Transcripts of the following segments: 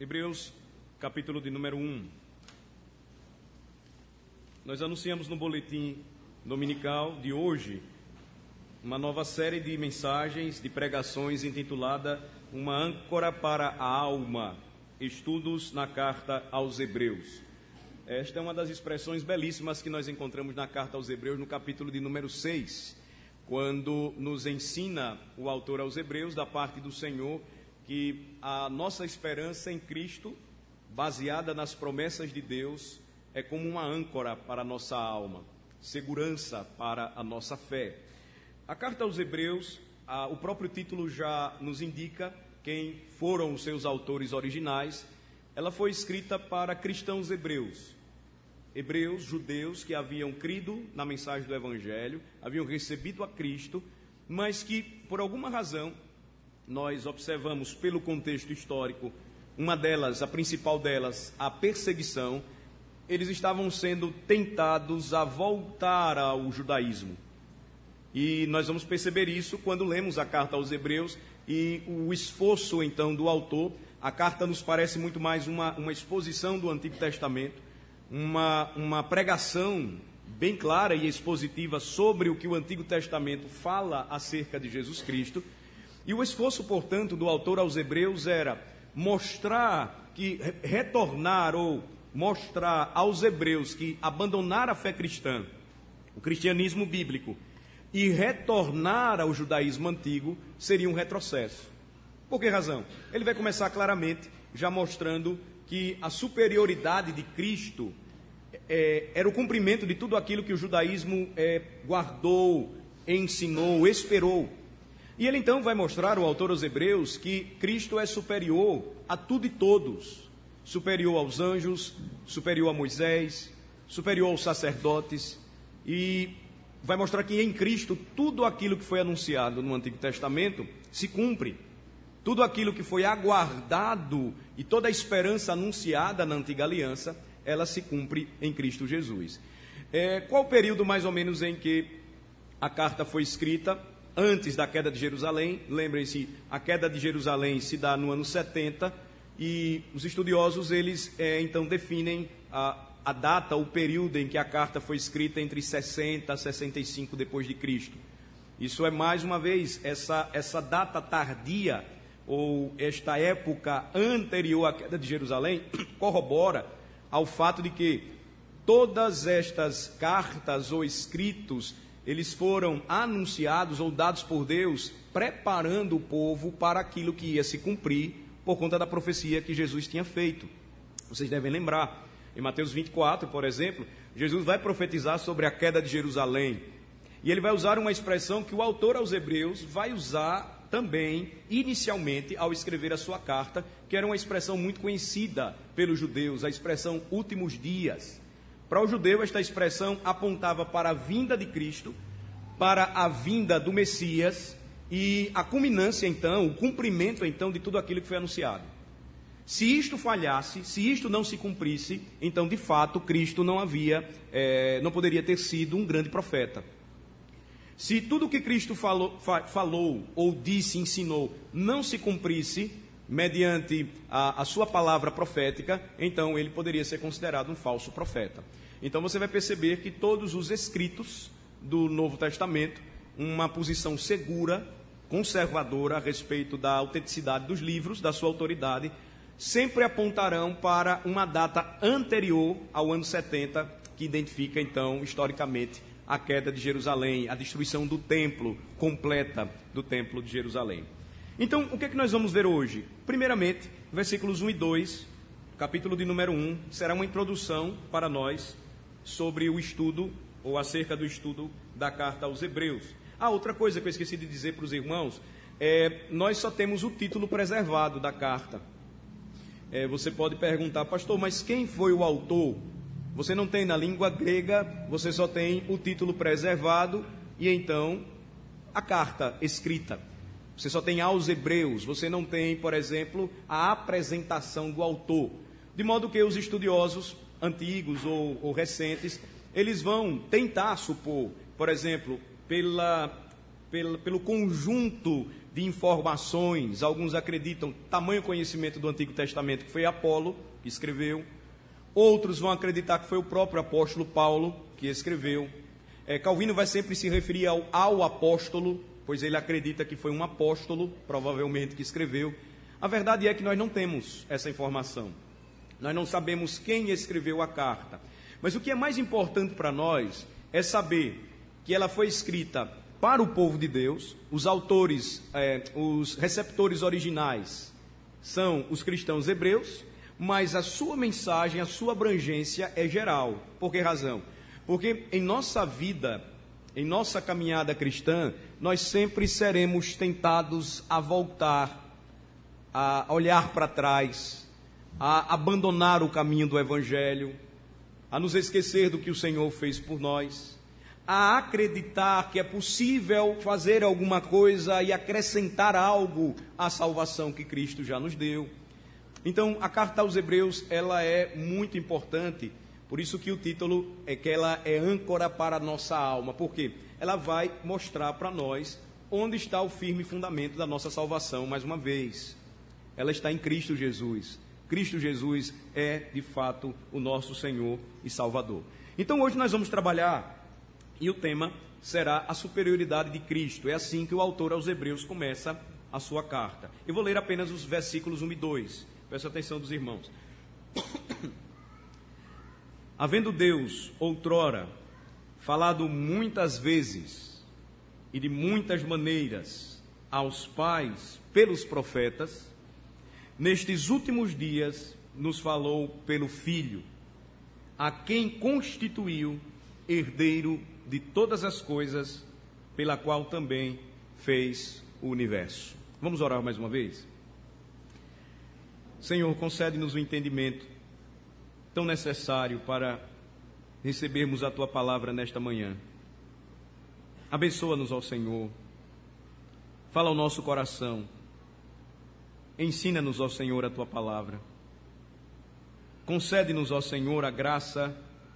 Hebreus, capítulo de número 1. Nós anunciamos no boletim dominical de hoje uma nova série de mensagens, de pregações intitulada Uma âncora para a alma, estudos na carta aos Hebreus. Esta é uma das expressões belíssimas que nós encontramos na carta aos Hebreus, no capítulo de número 6, quando nos ensina o autor aos Hebreus, da parte do Senhor, que a nossa esperança em Cristo, baseada nas promessas de Deus, é como uma âncora para a nossa alma, segurança para a nossa fé. A carta aos Hebreus, o próprio título já nos indica quem foram os seus autores originais. Ela foi escrita para cristãos hebreus, judeus que haviam crido na mensagem do Evangelho, haviam recebido a Cristo, mas que, por alguma razão, nós observamos pelo contexto histórico, uma delas, a principal delas, a perseguição. Eles estavam sendo tentados a voltar ao judaísmo. E nós vamos perceber isso quando lemos a carta aos Hebreus e o esforço, então, do autor. A carta nos parece muito mais uma exposição do Antigo Testamento, uma pregação bem clara e expositiva sobre o que o Antigo Testamento fala acerca de Jesus Cristo. E o esforço, portanto, do autor aos Hebreus era mostrar que retornar ou mostrar aos hebreus que abandonar a fé cristã, o cristianismo bíblico, e retornar ao judaísmo antigo seria um retrocesso. Por que razão? Ele vai começar claramente já mostrando que a superioridade de Cristo era o cumprimento de tudo aquilo que o judaísmo guardou, ensinou, esperou. E ele então vai mostrar, o autor aos Hebreus, que Cristo é superior a tudo e todos, superior aos anjos, superior a Moisés, superior aos sacerdotes, e vai mostrar que em Cristo tudo aquilo que foi anunciado no Antigo Testamento se cumpre. Tudo aquilo que foi aguardado e toda a esperança anunciada na Antiga Aliança, ela se cumpre em Cristo Jesus. Qual o período mais ou menos em que a carta foi escrita? Antes da queda de Jerusalém. Lembrem-se, a queda de Jerusalém se dá no ano 70, e os estudiosos, eles então definem a data, o período em que a carta foi escrita entre 60 a 65 depois de Cristo. Isso é, mais uma vez, essa data tardia, ou esta época anterior à queda de Jerusalém, corrobora ao fato de que todas estas cartas ou escritos, eles foram anunciados ou dados por Deus, preparando o povo para aquilo que ia se cumprir por conta da profecia que Jesus tinha feito. Vocês devem lembrar, em Mateus 24, por exemplo, Jesus vai profetizar sobre a queda de Jerusalém. E ele vai usar uma expressão que o autor aos Hebreus vai usar também, inicialmente, ao escrever a sua carta, que era uma expressão muito conhecida pelos judeus, a expressão últimos dias. Para o judeu, esta expressão apontava para a vinda de Cristo, para a vinda do Messias e a culminância, então, o cumprimento, então, de tudo aquilo que foi anunciado. Se isto falhasse, se isto não se cumprisse, então, de fato, Cristo não poderia ter sido um grande profeta. Se tudo o que Cristo falou ou disse, ensinou, não se cumprisse mediante a sua palavra profética, então ele poderia ser considerado um falso profeta. Então você vai perceber que todos os escritos do Novo Testamento, uma posição segura, conservadora a respeito da autenticidade dos livros, da sua autoridade, sempre apontarão para uma data anterior ao ano 70, que identifica então, historicamente, a queda de Jerusalém, a destruição do templo completa do templo de Jerusalém. Então, o que é que nós vamos ver hoje? Primeiramente, versículos 1 e 2, capítulo de número 1, será uma introdução para nós sobre o estudo, ou acerca do estudo da carta aos Hebreus. Outra coisa que eu esqueci de dizer para os irmãos, nós só temos o título preservado da carta. Você pode perguntar, pastor, mas quem foi o autor? Você não tem na língua grega, você só tem o título preservado e então a carta escrita. Você só tem aos Hebreus, você não tem, por exemplo, a apresentação do autor. De modo que os estudiosos antigos ou recentes, eles vão tentar supor, por exemplo, pelo conjunto de informações. Alguns acreditam tamanho conhecimento do Antigo Testamento que foi Apolo que escreveu. Outros vão acreditar que foi o próprio apóstolo Paulo que escreveu. Calvino vai sempre se referir ao apóstolo, pois ele acredita que foi um apóstolo, provavelmente, que escreveu. A verdade é que nós não temos essa informação. Nós não sabemos quem escreveu a carta. Mas o que é mais importante para nós é saber que ela foi escrita para o povo de Deus. Os autores, os receptores originais são os cristãos hebreus, mas a sua mensagem, a sua abrangência é geral. Por que razão? Porque em nossa vida, em nossa caminhada cristã, nós sempre seremos tentados a voltar, a olhar para trás, a abandonar o caminho do Evangelho, a nos esquecer do que o Senhor fez por nós, a acreditar que é possível fazer alguma coisa e acrescentar algo à salvação que Cristo já nos deu. Então, a carta aos Hebreus, ela é muito importante, por isso que o título é que ela é âncora para a nossa alma. Por quê? Ela vai mostrar para nós onde está o firme fundamento da nossa salvação, mais uma vez. Ela está em Cristo Jesus. Cristo Jesus é, de fato, o nosso Senhor e Salvador. Então, hoje nós vamos trabalhar, e o tema será a superioridade de Cristo. É assim que o autor aos Hebreus começa a sua carta. Eu vou ler apenas os versículos 1 e 2. Peço a atenção dos irmãos. Havendo Deus, outrora, falado muitas vezes e de muitas maneiras aos pais pelos profetas, nestes últimos dias nos falou pelo Filho, a quem constituiu herdeiro de todas as coisas, pela qual também fez o universo. Vamos orar mais uma vez? Senhor, concede-nos o entendimento tão necessário para recebermos a Tua palavra nesta manhã. Abençoa-nos, ó Senhor. Fala ao nosso coração. Ensina-nos, ó Senhor, a Tua palavra. Concede-nos, ó Senhor, a graça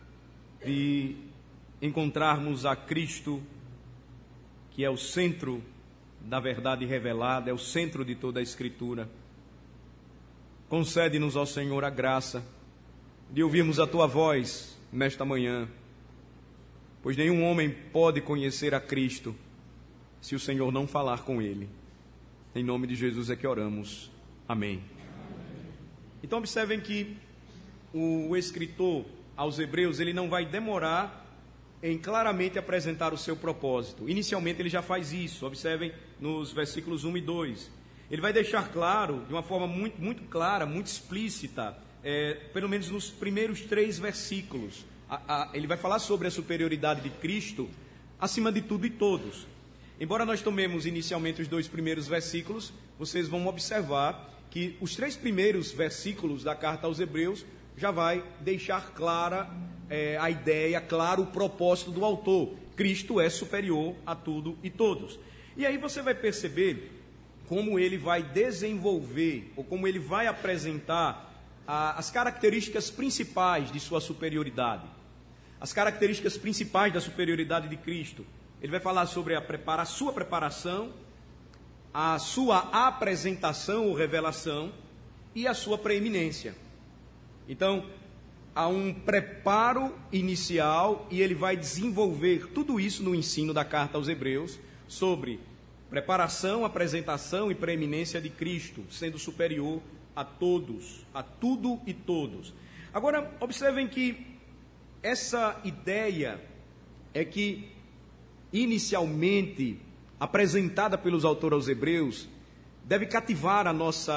de encontrarmos a Cristo, que é o centro da verdade revelada, é o centro de toda a Escritura. Concede-nos, ó Senhor, a graça de ouvirmos a Tua voz nesta manhã, pois nenhum homem pode conhecer a Cristo se o Senhor não falar com ele. Em nome de Jesus é que oramos. Amém. Então observem que o escritor aos Hebreus, ele não vai demorar em claramente apresentar o seu propósito. Inicialmente ele já faz isso. Observem nos versículos 1 e 2. Ele vai deixar claro, de uma forma muito clara, muito explícita, pelo menos nos primeiros 3 versículos. Ele vai falar sobre a superioridade de Cristo acima de tudo e todos. Embora nós tomemos inicialmente os 2 primeiros versículos, vocês vão observar que os 3 primeiros versículos da carta aos Hebreus já vai deixar clara a ideia, claro o propósito do autor. Cristo é superior a tudo e todos. E aí você vai perceber como ele vai desenvolver, ou como ele vai apresentar as características principais de sua superioridade. As características principais da superioridade de Cristo. Ele vai falar sobre a sua preparação, a sua apresentação ou revelação e a sua preeminência. Então, há um preparo inicial e ele vai desenvolver tudo isso no ensino da carta aos Hebreus sobre preparação, apresentação e preeminência de Cristo, sendo superior a todos, a tudo e todos. Agora, observem que essa ideia é que, inicialmente, apresentada pelos autores aos Hebreus, deve cativar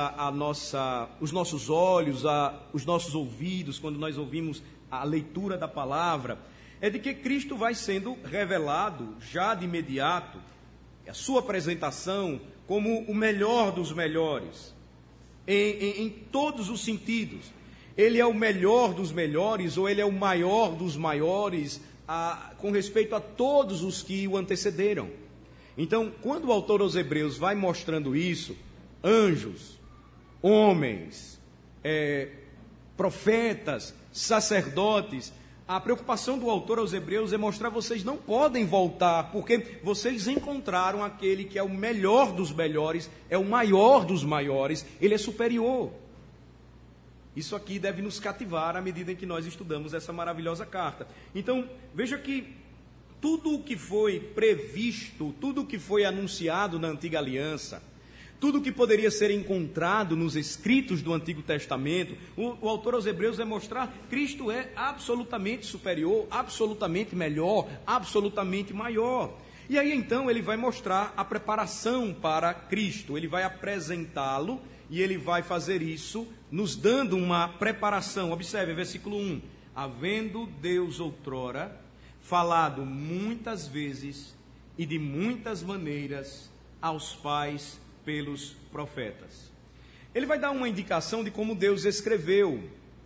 os nossos olhos, os nossos ouvidos, quando nós ouvimos a leitura da palavra, é de que Cristo vai sendo revelado já de imediato, a sua apresentação como o melhor dos melhores, em todos os sentidos. Ele é o melhor dos melhores, ou ele é o maior dos maiores, com respeito a todos os que o antecederam. Então, quando o autor aos Hebreus vai mostrando isso, anjos, homens, profetas, sacerdotes, A preocupação do autor aos Hebreus é mostrar: vocês não podem voltar, porque vocês encontraram aquele que é o melhor dos melhores, é o maior dos maiores, ele é superior. Isso aqui deve nos cativar à medida em que nós estudamos essa maravilhosa carta. Então, veja que tudo o que foi previsto, tudo o que foi anunciado na antiga aliança, tudo o que poderia ser encontrado nos escritos do Antigo Testamento, o autor aos Hebreus vai mostrar que Cristo é absolutamente superior, absolutamente melhor, absolutamente maior. E aí então ele vai mostrar a preparação para Cristo, ele vai apresentá-lo e ele vai fazer isso nos dando uma preparação. Observe, versículo 1: havendo Deus outrora falado muitas vezes e de muitas maneiras aos pais pelos profetas. Ele vai dar uma indicação de como Deus escreveu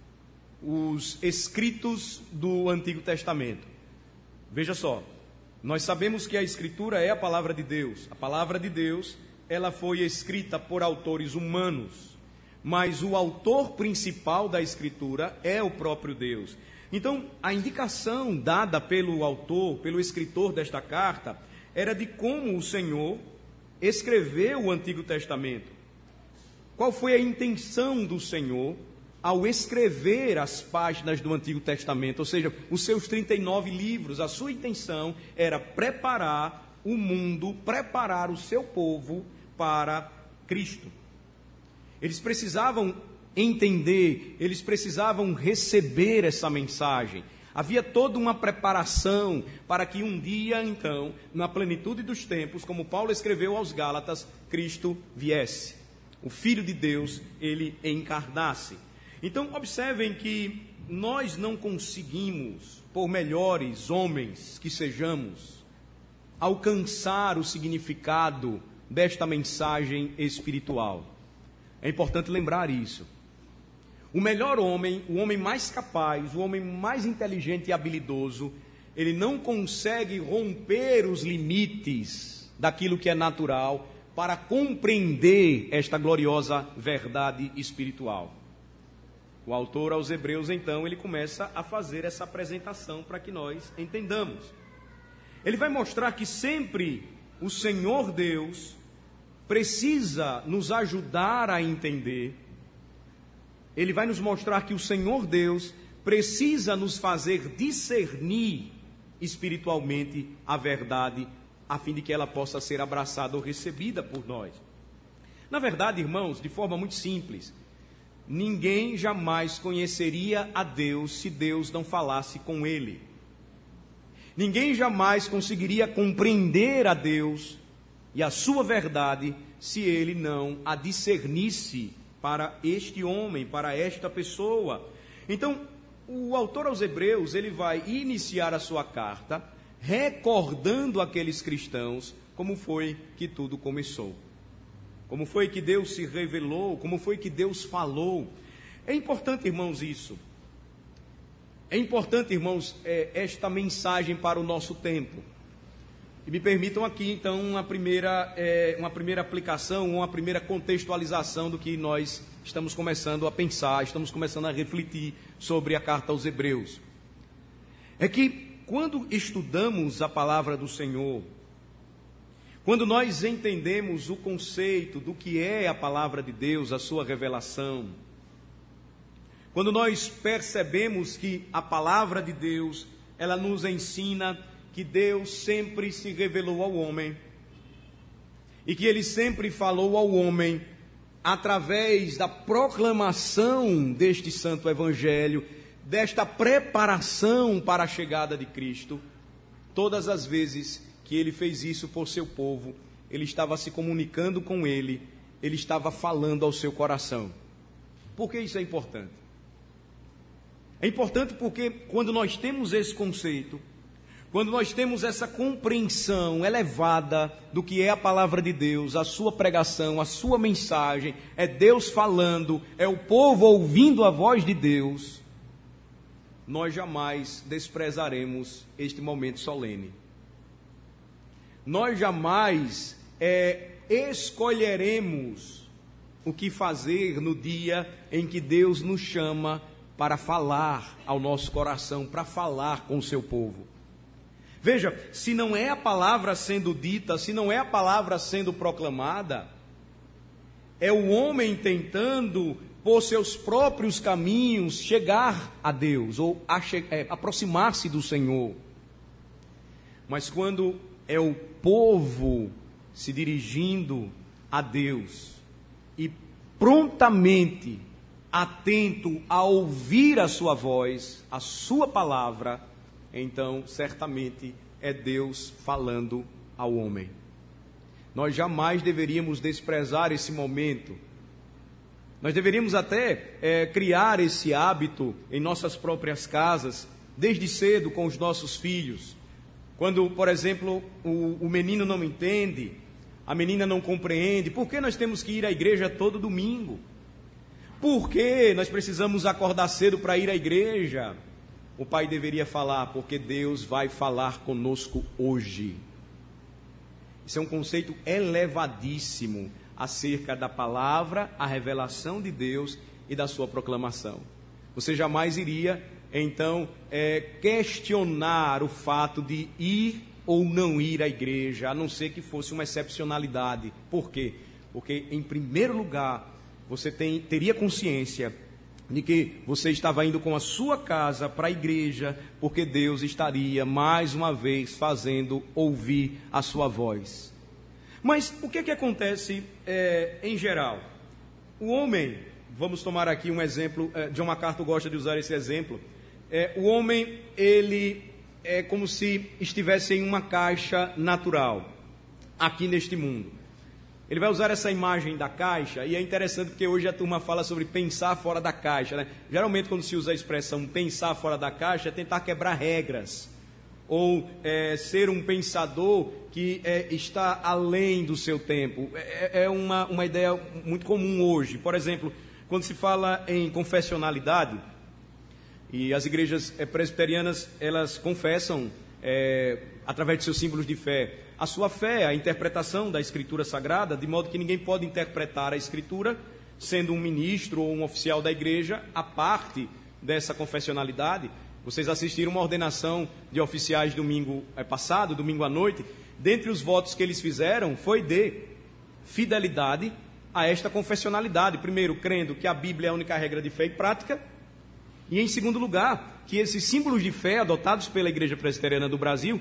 os escritos do Antigo Testamento. Veja só, nós sabemos que a Escritura é a palavra de Deus. A palavra de Deus, ela foi escrita por autores humanos, mas o autor principal da Escritura é o próprio Deus. Então, a indicação dada pelo autor, pelo escritor desta carta, era de como o Senhor escreveu o Antigo Testamento. Qual foi a intenção do Senhor ao escrever as páginas do Antigo Testamento, ou seja, os seus 39 livros? A sua intenção era preparar o mundo, preparar o seu povo para Cristo. Eles precisavam entender, eles precisavam receber essa mensagem. Havia toda uma preparação para que um dia, então, na plenitude dos tempos, como Paulo escreveu aos Gálatas, Cristo viesse. O Filho de Deus, ele encarnasse. Então, observem que nós não conseguimos, por melhores homens que sejamos, alcançar o significado desta mensagem espiritual. É importante lembrar isso. O melhor homem, o homem mais capaz, o homem mais inteligente e habilidoso, ele não consegue romper os limites daquilo que é natural para compreender esta gloriosa verdade espiritual. O autor aos Hebreus, então, ele começa a fazer essa apresentação para que nós entendamos. Ele vai mostrar que sempre o Senhor Deus precisa nos ajudar a entender. Ele vai nos mostrar que o Senhor Deus precisa nos fazer discernir espiritualmente a verdade, a fim de que ela possa ser abraçada ou recebida por nós. Na verdade, irmãos, de forma muito simples, ninguém jamais conheceria a Deus se Deus não falasse com ele. Ninguém jamais conseguiria compreender a Deus e a sua verdade se ele não a discernisse para este homem, para esta pessoa. Então, o autor aos Hebreus, ele vai iniciar a sua carta recordando àqueles cristãos como foi que tudo começou. Como foi que Deus se revelou, como foi que Deus falou. É importante, irmãos, isso. É importante, irmãos, esta mensagem para o nosso tempo. E me permitam aqui, então, uma primeira aplicação, uma primeira contextualização do que nós estamos começando a pensar, estamos começando a refletir sobre a carta aos Hebreus. É que, quando estudamos a palavra do Senhor, quando nós entendemos o conceito do que é a palavra de Deus, a sua revelação, quando nós percebemos que a palavra de Deus, ela nos ensina que Deus sempre se revelou ao homem e que Ele sempre falou ao homem através da proclamação deste santo evangelho, desta preparação para a chegada de Cristo. Todas as vezes que Ele fez isso por seu povo, Ele estava se comunicando com Ele, Ele estava falando ao seu coração. Por que isso é importante? É importante porque quando nós temos esse conceito, quando nós temos essa compreensão elevada do que é a palavra de Deus, a sua pregação, a sua mensagem, é Deus falando, é o povo ouvindo a voz de Deus, nós jamais desprezaremos este momento solene. Nós jamais escolheremos o que fazer no dia em que Deus nos chama para falar ao nosso coração, para falar com o seu povo. Veja, se não é a palavra sendo dita, se não é a palavra sendo proclamada, é o homem tentando, por seus próprios caminhos, chegar a Deus, ou aproximar-se do Senhor. Mas quando é o povo se dirigindo a Deus e prontamente atento a ouvir a sua voz, a sua palavra, então certamente é Deus falando ao homem. Nós jamais deveríamos desprezar esse momento. Nós deveríamos até criar esse hábito em nossas próprias casas, desde cedo com os nossos filhos. Quando, por exemplo, o menino não entende, a menina não compreende, por que nós temos que ir à igreja todo domingo? Por que nós precisamos acordar cedo para ir à igreja? O pai deveria falar, porque Deus vai falar conosco hoje. Isso é um conceito elevadíssimo acerca da palavra, a revelação de Deus e da sua proclamação. Você jamais iria, então, questionar o fato de ir ou não ir à igreja, a não ser que fosse uma excepcionalidade. Por quê? Porque, em primeiro lugar, você teria consciência de que você estava indo com a sua casa para a igreja, porque Deus estaria, mais uma vez, fazendo ouvir a sua voz. Mas o que é que acontece em geral? O homem, vamos tomar aqui um exemplo, John MacArthur gosta de usar esse exemplo, o homem, ele é como se estivesse em uma caixa natural, aqui neste mundo. Ele vai usar essa imagem da caixa, e é interessante porque hoje a turma fala sobre pensar fora da caixa, né? Geralmente quando se usa a expressão pensar fora da caixa, é tentar quebrar regras, ou ser um pensador que está além do seu tempo. É uma ideia muito comum hoje. Por exemplo, quando se fala em confessionalidade, e as igrejas presbiterianas, elas confessam, através de seus símbolos de fé, a sua fé, a interpretação da Escritura Sagrada, de modo que ninguém pode interpretar a Escritura, sendo um ministro ou um oficial da igreja, a parte dessa confessionalidade. Vocês assistiram uma ordenação de oficiais domingo passado, domingo à noite. Dentre os votos que eles fizeram, foi de fidelidade a esta confessionalidade. Primeiro, crendo que a Bíblia é a única regra de fé e prática. E, em segundo lugar, que esses símbolos de fé adotados pela Igreja Presbiteriana do Brasil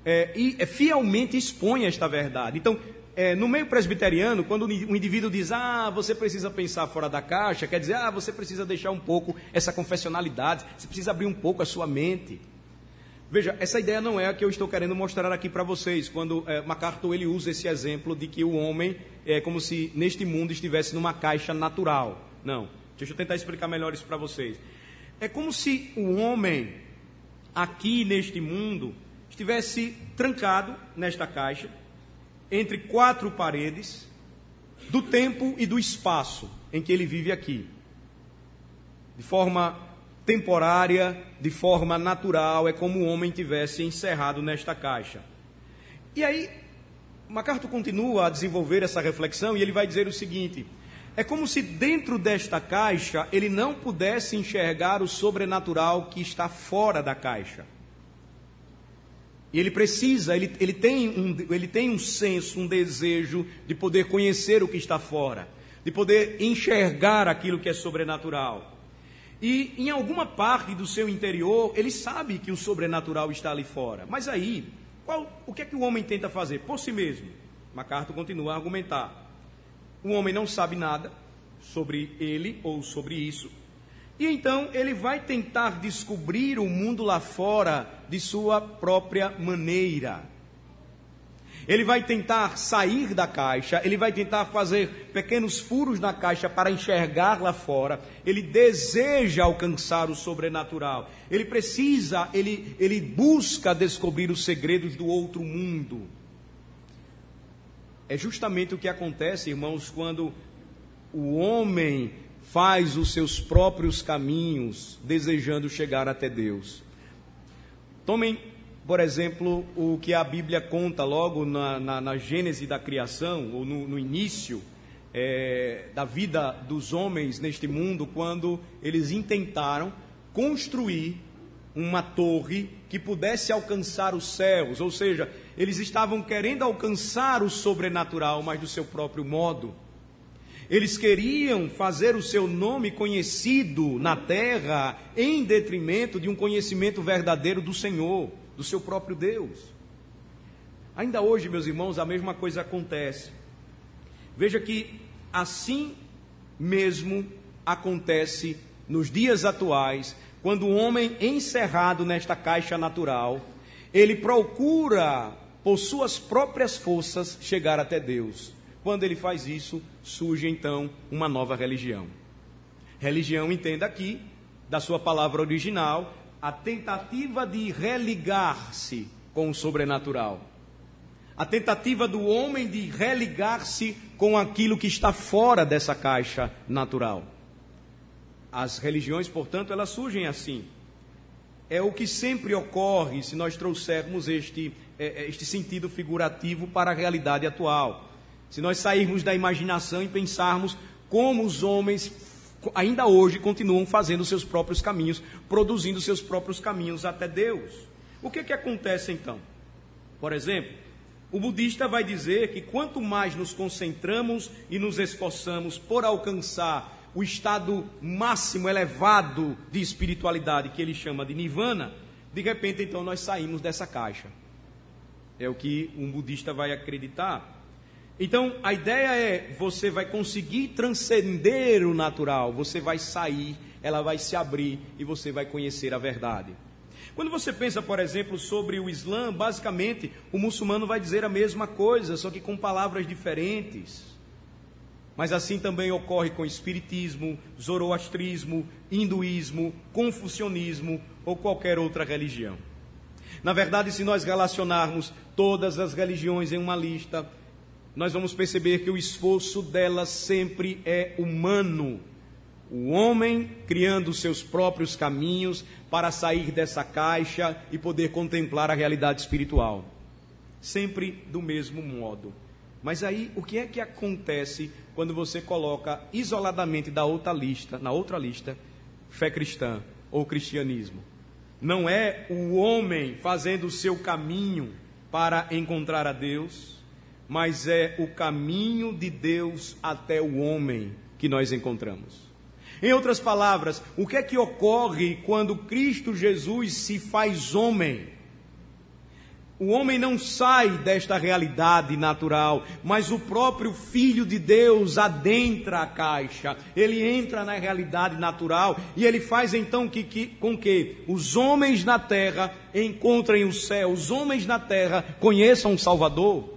fielmente expõem esta verdade. Então, no meio presbiteriano, quando o indivíduo diz, você precisa pensar fora da caixa, quer dizer, você precisa deixar um pouco essa confessionalidade, você precisa abrir um pouco a sua mente. Veja, essa ideia não é a que eu estou querendo mostrar aqui para vocês, quando MacArthur ele usa esse exemplo de que o homem é como se neste mundo estivesse numa caixa natural. Não, deixa eu tentar explicar melhor isso para vocês. É como se o homem, aqui neste mundo, estivesse trancado nesta caixa, entre quatro paredes, do tempo e do espaço em que ele vive aqui. De forma temporária, de forma natural, é como o homem tivesse encerrado nesta caixa. E aí, MacArthur continua a desenvolver essa reflexão e ele vai dizer o seguinte: é como se dentro desta caixa ele não pudesse enxergar o sobrenatural que está fora da caixa. E ele precisa, ele tem um senso, um desejo de poder conhecer o que está fora, de poder enxergar aquilo que é sobrenatural. E em alguma parte do seu interior, ele sabe que o sobrenatural está ali fora. Mas aí, o que é que o homem tenta fazer? Por si mesmo. MacArthur continua a argumentar. O homem não sabe nada sobre ele ou sobre isso. E então ele vai tentar descobrir o mundo lá fora de sua própria maneira. Ele vai tentar sair da caixa, ele vai tentar fazer pequenos furos na caixa para enxergar lá fora. Ele deseja alcançar o sobrenatural. Ele precisa, ele busca descobrir os segredos do outro mundo. É justamente o que acontece, irmãos, quando o homem faz os seus próprios caminhos, desejando chegar até Deus. Tomem, por exemplo, o que a Bíblia conta logo na Gênese da criação, ou no início, da vida dos homens neste mundo, quando eles intentaram construir uma torre que pudesse alcançar os céus, ou seja, eles estavam querendo alcançar o sobrenatural, mas do seu próprio modo. Eles queriam fazer o seu nome conhecido na terra, em detrimento de um conhecimento verdadeiro do Senhor, do seu próprio Deus. Ainda hoje, meus irmãos, a mesma coisa acontece. Veja que assim mesmo acontece nos dias atuais, quando o homem encerrado nesta caixa natural, ele procura, por suas próprias forças, chegar até Deus. Quando ele faz isso, surge então uma nova religião. Religião, entenda aqui, da sua palavra original, a tentativa de religar-se com o sobrenatural. A tentativa do homem de religar-se com aquilo que está fora dessa caixa natural. As religiões, portanto, elas surgem assim. É o que sempre ocorre se nós trouxermos este sentido figurativo para a realidade atual. Se nós sairmos da imaginação e pensarmos como os homens ainda hoje continuam fazendo seus próprios caminhos, produzindo seus próprios caminhos até Deus. O que acontece então? Por exemplo, o budista vai dizer que quanto mais nos concentramos e nos esforçamos por alcançar o estado máximo, elevado de espiritualidade, que ele chama de nirvana, de repente então nós saímos dessa caixa. É o que um budista vai acreditar. Então a ideia é, você vai conseguir transcender o natural, você vai sair, ela vai se abrir e você vai conhecer a verdade. Quando você pensa, por exemplo, sobre o Islã, basicamente o muçulmano vai dizer a mesma coisa, só que com palavras diferentes. Mas assim também ocorre com espiritismo, zoroastrismo, hinduísmo, confucionismo ou qualquer outra religião. Na verdade, se nós relacionarmos todas as religiões em uma lista, nós vamos perceber que o esforço delas sempre é humano. O homem criando os seus próprios caminhos para sair dessa caixa e poder contemplar a realidade espiritual. Sempre do mesmo modo. Mas aí, o que é que acontece quando você coloca isoladamente na outra lista, fé cristã ou cristianismo? Não é o homem fazendo o seu caminho para encontrar a Deus, mas é o caminho de Deus até o homem que nós encontramos. Em outras palavras, o que é que ocorre quando Cristo Jesus se faz homem? O homem não sai desta realidade natural, mas o próprio Filho de Deus adentra a caixa. Ele entra na realidade natural e ele faz então com que os homens na terra encontrem o céu, os homens na terra conheçam o Salvador.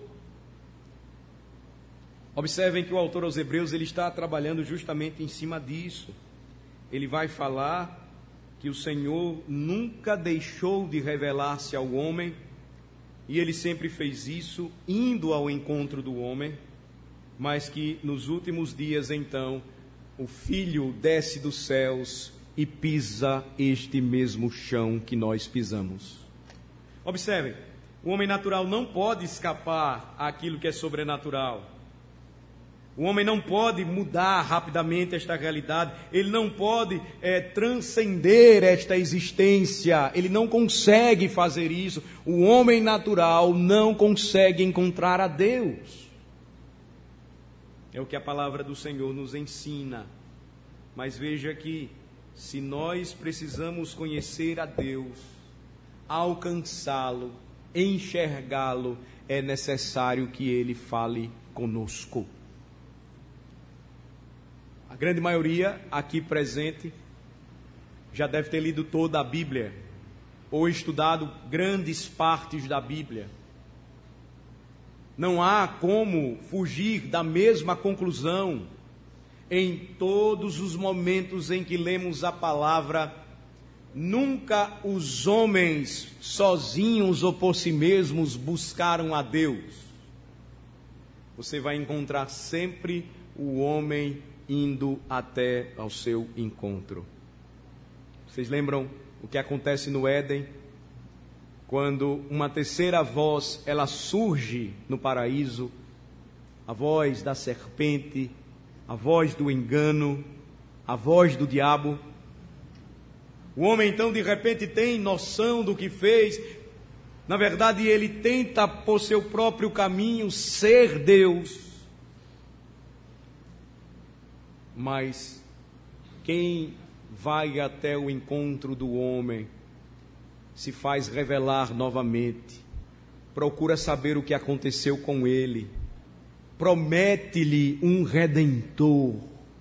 Observem que o autor aos Hebreus ele está trabalhando justamente em cima disso. Ele vai falar que o Senhor nunca deixou de revelar-se ao homem, e ele sempre fez isso, indo ao encontro do homem, mas que nos últimos dias, então, o Filho desce dos céus e pisa este mesmo chão que nós pisamos. Observem, o homem natural não pode escapar àquilo que é sobrenatural. O homem não pode mudar rapidamente esta realidade, ele não pode transcender esta existência, ele não consegue fazer isso. O homem natural não consegue encontrar a Deus. É o que a palavra do Senhor nos ensina. Mas veja que, se nós precisamos conhecer a Deus, alcançá-lo, enxergá-lo, é necessário que Ele fale conosco. A grande maioria aqui presente já deve ter lido toda a Bíblia, ou estudado grandes partes da Bíblia. Não há como fugir da mesma conclusão. Em todos os momentos em que lemos a palavra, nunca os homens sozinhos ou por si mesmos buscaram a Deus. Você vai encontrar sempre o homem indo até ao seu encontro. Vocês lembram o que acontece no Éden? Quando uma terceira voz, ela surge no paraíso, a voz da serpente a voz do engano, a voz do diabo. O homem então de repente tem noção do que fez. Na verdade ele tenta por seu próprio caminho ser Deus. Mas quem vai até o encontro do homem se faz revelar novamente, procura saber o que aconteceu com ele, promete-lhe um redentor,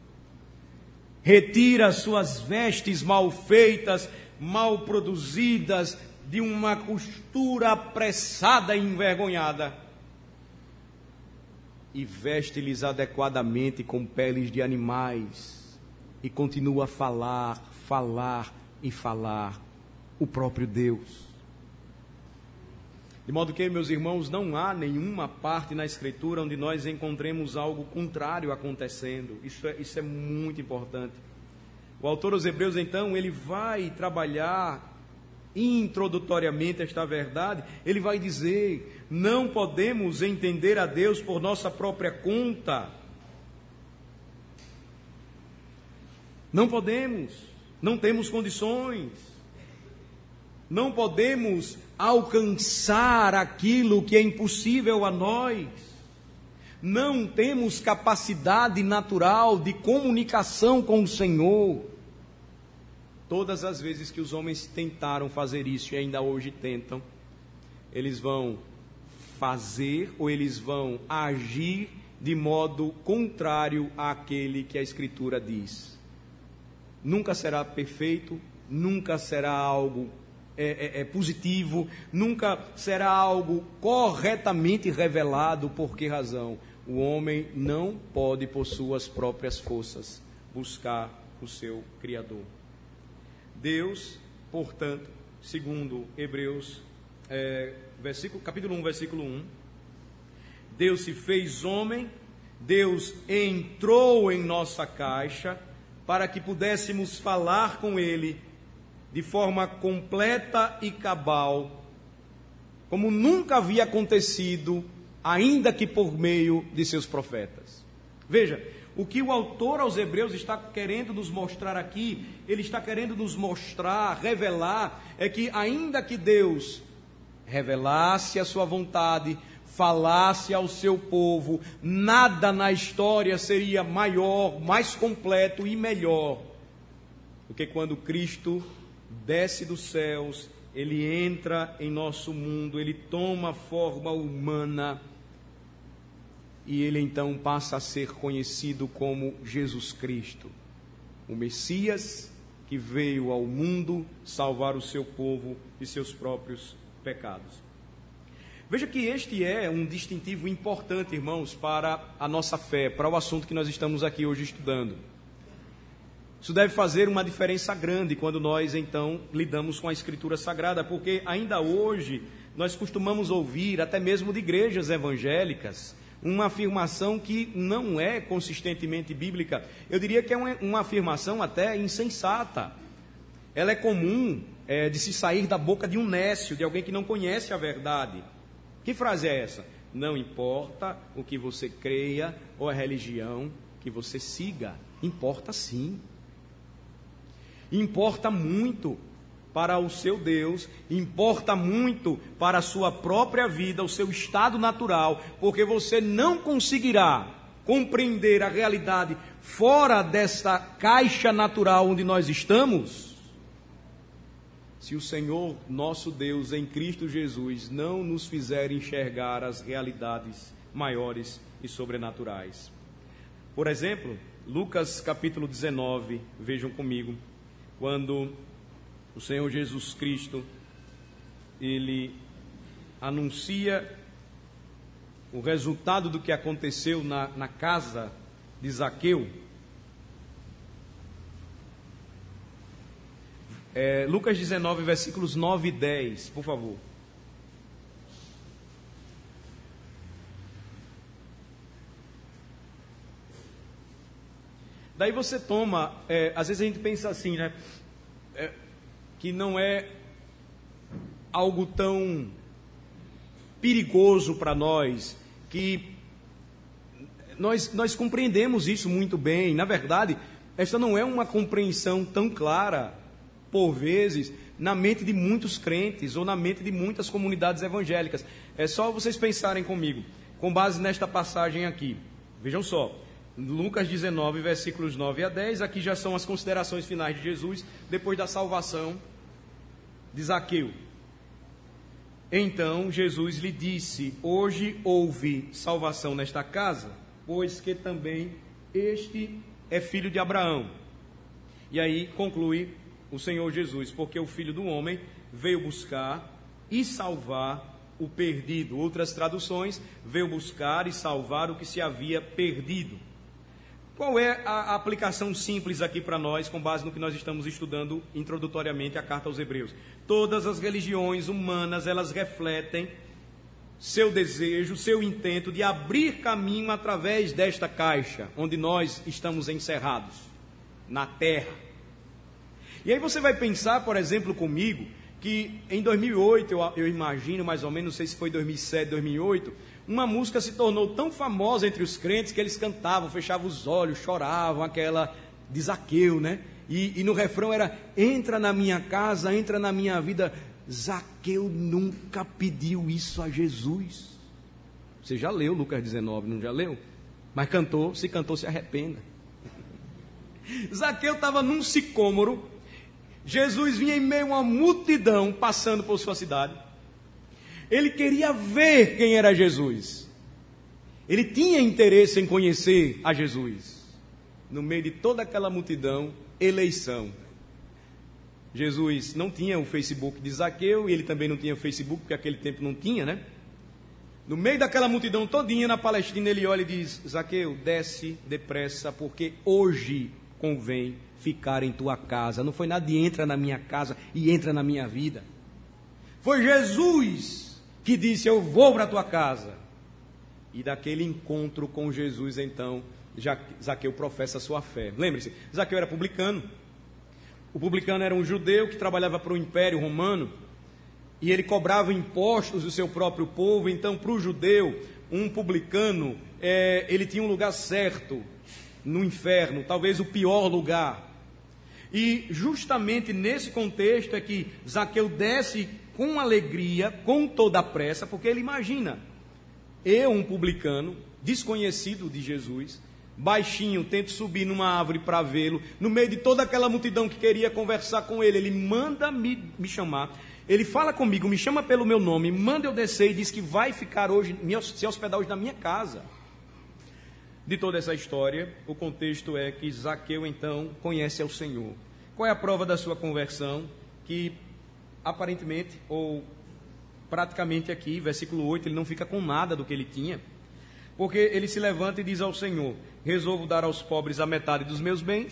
retira suas vestes mal feitas, mal produzidas, de uma costura apressada e envergonhada, e veste-lhes adequadamente com peles de animais, e continua a falar, falar e falar o próprio Deus. De modo que, meus irmãos, não há nenhuma parte na Escritura onde nós encontremos algo contrário acontecendo. Isso é muito importante. O autor aos Hebreus, então, ele vai trabalhar introdutoriamente esta verdade. Ele vai dizer: não podemos entender a Deus por nossa própria conta. Não podemos, não temos condições. Não podemos alcançar aquilo que é impossível a nós. Não temos capacidade natural de comunicação com o Senhor. Todas as vezes que os homens tentaram fazer isso, e ainda hoje tentam, eles vão fazer ou eles vão agir de modo contrário àquele que a Escritura diz. Nunca será perfeito, nunca será algo positivo, nunca será algo corretamente revelado. Por que razão? O homem não pode, por suas próprias forças, buscar o seu Criador. Deus, portanto, segundo Hebreus, capítulo 1, versículo 1, Deus se fez homem, Deus entrou em nossa caixa para que pudéssemos falar com Ele de forma completa e cabal, como nunca havia acontecido, ainda que por meio de seus profetas. Veja, o que o autor aos Hebreus está querendo nos mostrar aqui, ele está querendo nos mostrar, revelar, é que ainda que Deus revelasse a sua vontade, falasse ao seu povo, nada na história seria maior, mais completo e melhor do que quando Cristo desce dos céus, ele entra em nosso mundo, ele toma forma humana e ele então passa a ser conhecido como Jesus Cristo, o Messias que veio ao mundo salvar o seu povo de seus próprios pecados. Veja que este é um distintivo importante, irmãos, para a nossa fé, para o assunto que nós estamos aqui hoje estudando. Isso deve fazer uma diferença grande quando nós, então, lidamos com a Escritura Sagrada, porque ainda hoje nós costumamos ouvir, até mesmo de igrejas evangélicas, uma afirmação que não é consistentemente bíblica. Eu diria que é uma afirmação até insensata. Ela é comum de se sair da boca de um nécio, de alguém que não conhece a verdade. Que frase é essa? Não importa o que você creia ou a religião que você siga, importa sim. Importa muito para o seu Deus, importa muito para a sua própria vida, o seu estado natural, porque você não conseguirá compreender a realidade fora desta caixa natural onde nós estamos, se o Senhor, nosso Deus, em Cristo Jesus, não nos fizer enxergar as realidades maiores e sobrenaturais. Por exemplo, Lucas capítulo 19, vejam comigo, quando o Senhor Jesus Cristo, ele anuncia o resultado do que aconteceu na casa de Zaqueu. Lucas 19, versículos 9 e 10, por favor. Daí você toma, às vezes a gente pensa assim, né? Que não é algo tão perigoso para nós, que Nós compreendemos isso muito bem. Na verdade, esta não é uma compreensão tão clara, por vezes, na mente de muitos crentes ou na mente de muitas comunidades evangélicas. É só vocês pensarem comigo, com base nesta passagem aqui. Vejam só, Lucas 19, versículos 9 a 10, aqui já são as considerações finais de Jesus, depois da salvação de Zaqueu. Então Jesus lhe disse: hoje houve salvação nesta casa, pois que também este é filho de Abraão. E aí conclui o Senhor Jesus: porque o Filho do Homem veio buscar e salvar o perdido. Outras traduções: veio buscar e salvar o que se havia perdido. Qual é a aplicação simples aqui para nós, com base no que nós estamos estudando introdutoriamente a carta aos Hebreus? Todas as religiões humanas, elas refletem seu desejo, seu intento de abrir caminho através desta caixa, onde nós estamos encerrados, na terra. E aí você vai pensar, por exemplo, comigo, que em 2008, eu imagino mais ou menos, não sei se foi 2007, 2008, uma música se tornou tão famosa entre os crentes que eles cantavam, fechavam os olhos, choravam, aquela de Zaqueu, né? E no refrão era: entra na minha casa, entra na minha vida. Zaqueu nunca pediu isso a Jesus. Você já leu Lucas 19, não já leu? Mas cantou, se arrependa. Zaqueu estava num sicômoro, Jesus vinha em meio a uma multidão passando por sua cidade. Ele queria ver quem era Jesus. Ele tinha interesse em conhecer a Jesus. No meio de toda aquela multidão, eleição. Jesus não tinha o Facebook de Zaqueu, e ele também não tinha o Facebook, porque naquele tempo não tinha, né? No meio daquela multidão todinha na Palestina, ele olha e diz: Zaqueu, desce depressa, porque hoje convém ficar em tua casa. Não foi nada de entra na minha casa e entra na minha vida. Foi Jesus que disse: eu vou para a tua casa. E daquele encontro com Jesus, então, Zaqueu professa a sua fé. Lembre-se, Zaqueu era publicano. O publicano era um judeu que trabalhava para o Império Romano, e ele cobrava impostos do seu próprio povo. Então, para o judeu, um publicano, ele tinha um lugar certo no inferno, talvez o pior lugar. E justamente nesse contexto é que Zaqueu desce com alegria, com toda a pressa, porque ele imagina: eu, um publicano, desconhecido de Jesus, baixinho, tento subir numa árvore para vê-lo, no meio de toda aquela multidão que queria conversar com ele. Ele manda me chamar, ele fala comigo, me chama pelo meu nome, manda eu descer e diz que vai ficar hoje, se hospedar hoje na minha casa. De toda essa história, o contexto é que Zaqueu então conhece ao Senhor. Qual é a prova da sua conversão? Que aparentemente, ou praticamente aqui, versículo 8, ele não fica com nada do que ele tinha, porque ele se levanta e diz ao Senhor: resolvo dar aos pobres a metade dos meus bens,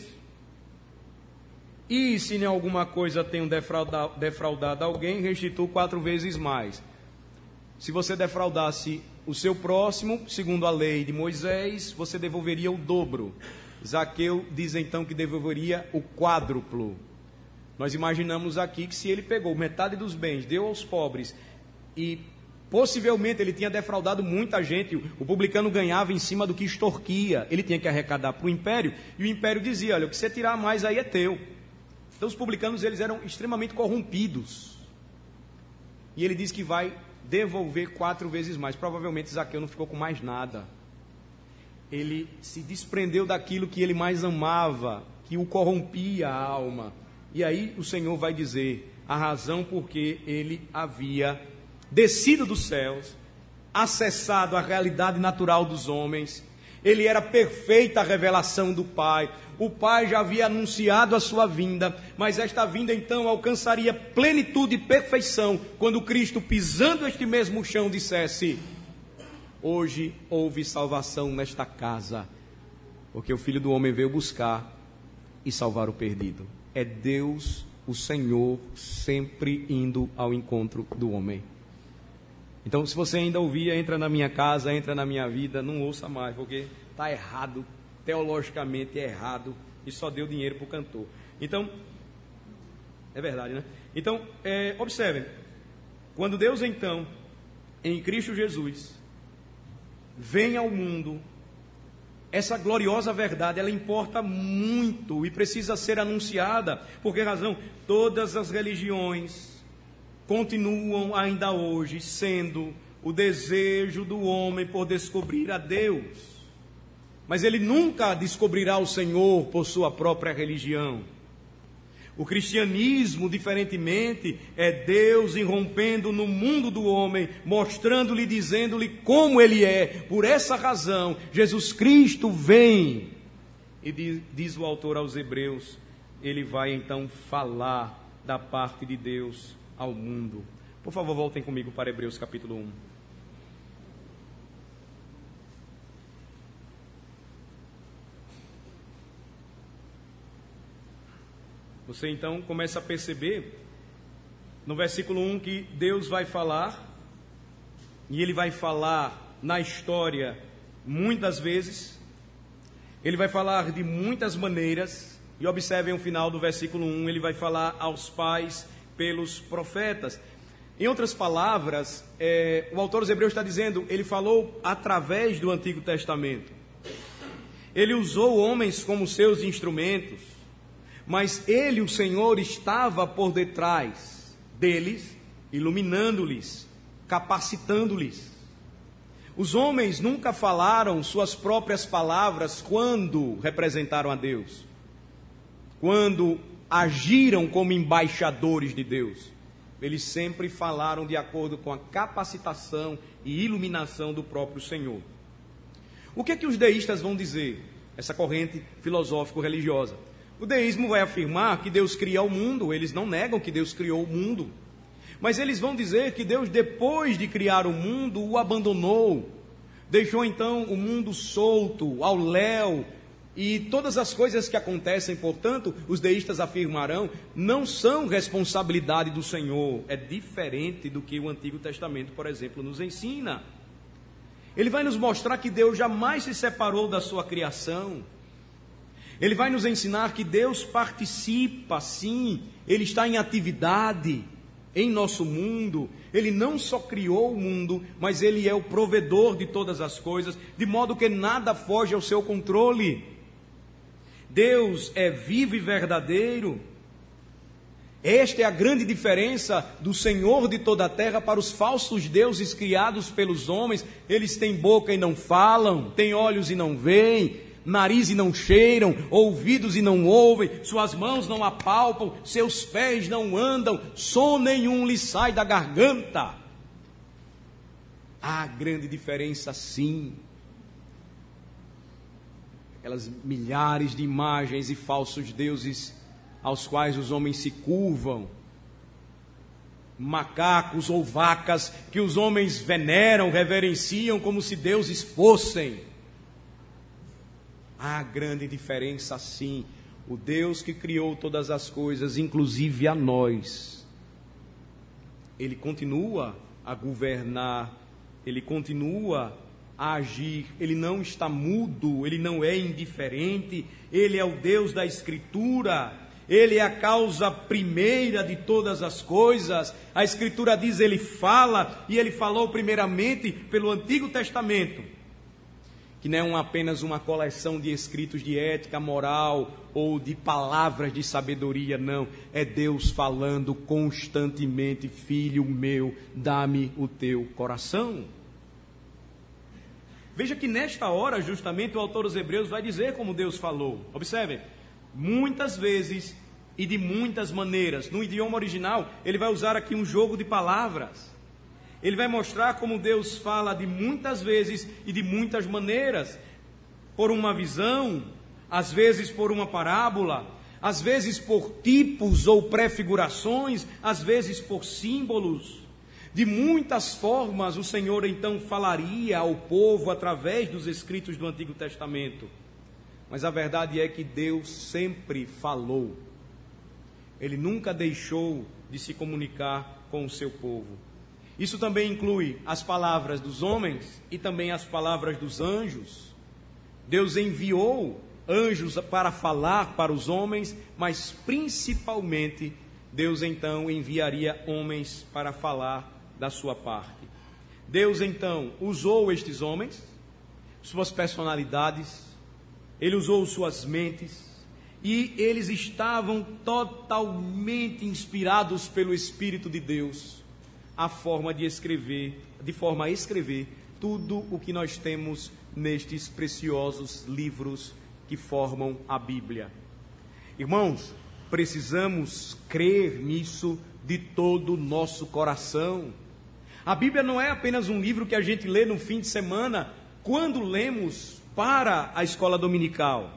e se em alguma coisa tenho defraudado alguém, restituo 4 vezes mais. Se você defraudasse o seu próximo, segundo a lei de Moisés, você devolveria o dobro. Zaqueu diz então que devolveria o quádruplo. Nós imaginamos aqui que se ele pegou metade dos bens, deu aos pobres, e possivelmente ele tinha defraudado muita gente, o publicano ganhava em cima do que extorquia, ele tinha que arrecadar para o império, e o império dizia: olha, o que você tirar mais aí é teu. Então os publicanos, eles eram extremamente corrompidos, e ele diz que vai devolver 4 vezes mais. Provavelmente Zaqueu não ficou com mais nada, ele se desprendeu daquilo que ele mais amava, que o corrompia a alma. E aí o Senhor vai dizer a razão porque ele havia descido dos céus, acessado a realidade natural dos homens. Ele era perfeita a revelação do Pai. O Pai já havia anunciado a sua vinda, mas esta vinda então alcançaria plenitude e perfeição quando Cristo, pisando este mesmo chão, dissesse: hoje houve salvação nesta casa, porque o Filho do Homem veio buscar e salvar o perdido. É Deus, o Senhor, sempre indo ao encontro do homem. Então, se você ainda ouvia, entra na minha casa, entra na minha vida, não ouça mais, porque está errado, teologicamente é errado, e só deu dinheiro para o cantor. Então, é verdade, né? Então, observem, quando Deus então, em Cristo Jesus, vem ao mundo, essa gloriosa verdade, ela importa muito e precisa ser anunciada. Por que razão? Todas as religiões continuam ainda hoje sendo o desejo do homem por descobrir a Deus. Mas ele nunca descobrirá o Senhor por sua própria religião. O cristianismo, diferentemente, é Deus irrompendo no mundo do homem, mostrando-lhe, dizendo-lhe como ele é. Por essa razão, Jesus Cristo vem. E diz o autor aos Hebreus, ele vai então falar da parte de Deus ao mundo. Por favor, voltem comigo para Hebreus capítulo 1. Você então começa a perceber no versículo 1 que Deus vai falar, e Ele vai falar na história muitas vezes, Ele vai falar de muitas maneiras, e observem o final do versículo 1, Ele vai falar aos pais pelos profetas. Em outras palavras, o autor dos Hebreus está dizendo, Ele falou através do Antigo Testamento. Ele usou homens como seus instrumentos, mas Ele, o Senhor, estava por detrás deles, iluminando-lhes, capacitando-lhes. Os homens nunca falaram suas próprias palavras quando representaram a Deus, quando agiram como embaixadores de Deus. Eles sempre falaram de acordo com a capacitação e iluminação do próprio Senhor. O que é que os deístas vão dizer? Essa corrente filosófico-religiosa. O deísmo vai afirmar que Deus cria o mundo, eles não negam que Deus criou o mundo. Mas eles vão dizer que Deus, depois de criar o mundo, o abandonou. Deixou então o mundo solto, ao léu. E todas as coisas que acontecem, portanto, os deístas afirmarão, não são responsabilidade do Senhor. É diferente do que o Antigo Testamento, por exemplo, nos ensina. Ele vai nos mostrar que Deus jamais se separou da sua criação. Ele vai nos ensinar que Deus participa, sim, Ele está em atividade em nosso mundo. Ele não só criou o mundo, mas Ele é o provedor de todas as coisas, de modo que nada foge ao seu controle. Deus é vivo e verdadeiro. Esta é a grande diferença do Senhor de toda a terra para os falsos deuses criados pelos homens. Eles têm boca e não falam, têm olhos e não veem, nariz e não cheiram, ouvidos e não ouvem, suas mãos não apalpam, seus pés não andam, som nenhum lhe sai da garganta. Há grande diferença, sim. Aquelas milhares de imagens e falsos deuses aos quais os homens se curvam, macacos ou vacas que os homens veneram, reverenciam como se deuses fossem. Há grande diferença, sim. O Deus que criou todas as coisas, inclusive a nós, Ele continua a governar, Ele continua a agir, Ele não está mudo, Ele não é indiferente, Ele é o Deus da Escritura, Ele é a causa primeira de todas as coisas. A Escritura diz, Ele fala, e Ele falou primeiramente pelo Antigo Testamento, que não é apenas uma coleção de escritos de ética, moral ou de palavras de sabedoria, não. É Deus falando constantemente, filho meu, dá-me o teu coração. Veja que nesta hora, justamente, o autor dos Hebreus vai dizer como Deus falou. Observem, muitas vezes e de muitas maneiras. No idioma original, ele vai usar aqui um jogo de palavras. Ele vai mostrar como Deus fala de muitas vezes e de muitas maneiras. Por uma visão, às vezes por uma parábola, às vezes por tipos ou prefigurações, às vezes por símbolos. De muitas formas o Senhor então falaria ao povo através dos escritos do Antigo Testamento. Mas a verdade é que Deus sempre falou. Ele nunca deixou de se comunicar com o seu povo. Isso também inclui as palavras dos homens e também as palavras dos anjos. Deus enviou anjos para falar para os homens, mas principalmente Deus então enviaria homens para falar da sua parte. Deus então usou estes homens, suas personalidades, ele usou suas mentes, e eles estavam totalmente inspirados pelo Espírito de Deus, de forma a escrever tudo o que nós temos nestes preciosos livros que formam a Bíblia. Irmãos, precisamos crer nisso de todo o nosso coração. A Bíblia não é apenas um livro que a gente lê no fim de semana, quando lemos para a escola dominical.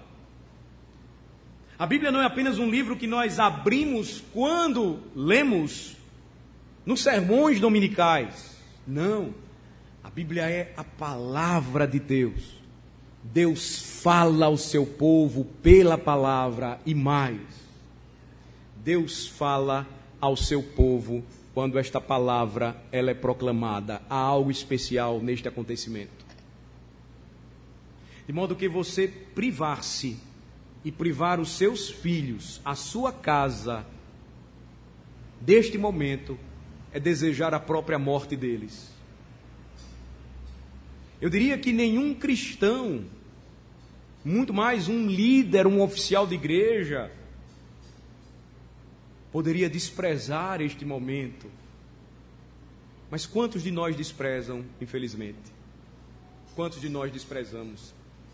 A Bíblia não é apenas um livro que nós abrimos quando lemos nos sermões dominicais. Não. A Bíblia é a palavra de Deus. Deus fala ao seu povo pela palavra e mais. Deus fala ao seu povo quando esta palavra ela é proclamada. Há algo especial neste acontecimento. De modo que você privar-se e privar os seus filhos, a sua casa, deste momento, é desejar a própria morte deles. Eu diria que nenhum cristão, muito mais um líder, um oficial de igreja, poderia desprezar este momento. Mas quantos de nós desprezam, infelizmente? Quantos de nós desprezamos?